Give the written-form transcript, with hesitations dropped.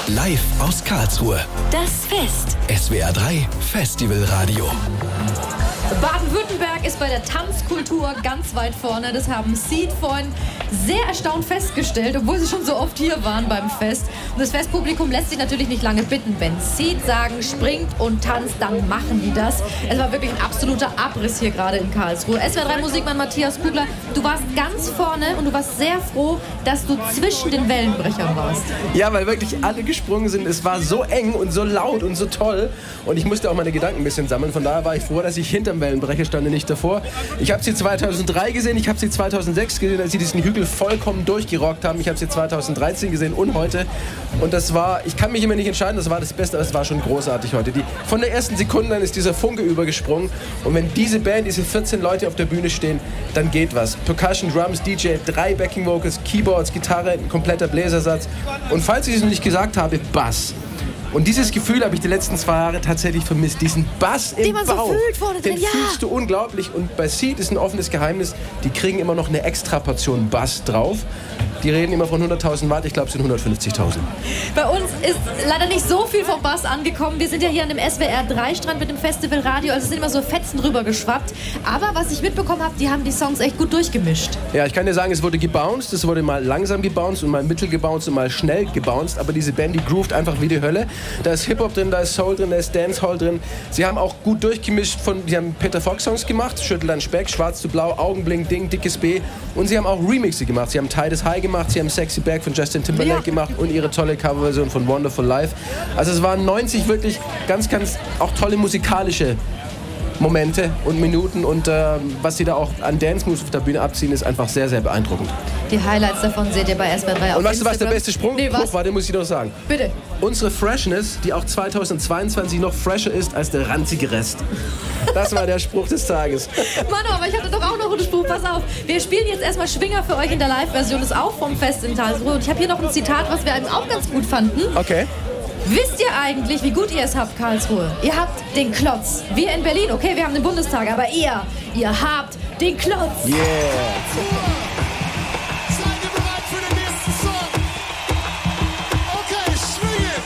Live aus Karlsruhe. Das Fest. SWR 3 Festivalradio. Baden-Württemberg ist bei der Tanzkultur ganz weit vorne. Das haben Seed vorhin sehr erstaunt festgestellt, obwohl sie schon so oft hier waren beim Fest. Und das Festpublikum lässt sich natürlich nicht lange bitten. Wenn Seed sagen, springt und tanzt, dann machen die das. Es war wirklich ein absoluter Abriss hier gerade in Karlsruhe. SWR 3 Musikmann Matthias Kugler, du warst ganz vorne und du warst sehr froh, dass du zwischen den Wellenbrechern warst. Ja, weil wirklich alle gesprungen sind. Es war so eng und so laut und so toll. Und ich musste auch meine Gedanken ein bisschen sammeln. Von daher war ich froh, dass ich hinterm Wellenbrecher stand und nicht davor. Ich habe sie 2003 gesehen, ich habe sie 2006 gesehen, als sie diesen Hügel vollkommen durchgerockt haben. Ich habe sie 2013 gesehen und heute. Und das war, ich kann mich immer nicht entscheiden, das war das Beste, aber es war schon großartig heute. Von der ersten Sekunde an ist dieser Funke übergesprungen. Und wenn diese Band, diese 14 Leute auf der Bühne stehen, dann geht was. Percussion, Drums, DJ, 3 Backing Vocals, Keyboards, Gitarre, ein kompletter Bläsersatz. Und falls ich es noch nicht gesagt habe, Bass. Und dieses Gefühl habe ich die letzten 2 Jahre tatsächlich vermisst. Diesen Bass im Bauch, so fühlt vorne drin, den fühlst du unglaublich. Und bei Seed ist ein offenes Geheimnis, die kriegen immer noch eine extra Portion Bass drauf. Die reden immer von 100.000 Watt, ich glaube es sind 150.000. Bei uns ist leider nicht so viel vom Bass angekommen. Wir sind ja hier an dem SWR 3 Strand mit dem Festivalradio, also es sind immer so Fetzen drüber geschwappt. Aber was ich mitbekommen habe, die haben die Songs echt gut durchgemischt. Ja, ich kann dir sagen, es wurde gebounced, es wurde mal langsam gebounced und mal mittel gebounced und mal schnell gebounced. Aber diese Band, die groovt einfach wie die Hölle. Da ist Hip-Hop drin, da ist Soul drin, da ist Dancehall drin. Sie haben auch gut durchgemischt, die haben Peter Fox Songs gemacht, Schüttel an Speck, Schwarz zu Blau, Augenblink, Ding, Dickes B. Und sie haben auch Remixe gemacht. Sie haben Titus High gemacht, sie haben Sexy Back von Justin Timberlake gemacht und ihre tolle Coverversion von Wonderful Life. Also es waren 90 wirklich ganz, ganz auch tolle musikalische Momente und Minuten und was sie da auch an Dance Moves auf der Bühne abziehen, ist einfach sehr, sehr beeindruckend. Die Highlights davon seht ihr bei SWR 3 auf Instagram. Und weißt du, was der beste Spruch war? Den muss ich noch sagen. Bitte. Unsere Freshness, die auch 2022 noch fresher ist als der ranzige Rest. Das war der Spruch des Tages. Mann, aber ich hatte doch auch noch einen Spruch. Pass auf. Wir spielen jetzt erstmal Schwinger für euch in der Live-Version. Das ist auch vom Fest in Karlsruhe. Und ich habe hier noch ein Zitat, was wir auch ganz gut fanden. Okay. Wisst ihr eigentlich, wie gut ihr es habt, Karlsruhe? Ihr habt den Klotz. Wir in Berlin, okay, wir haben den Bundestag, aber ihr habt den Klotz. Yeah.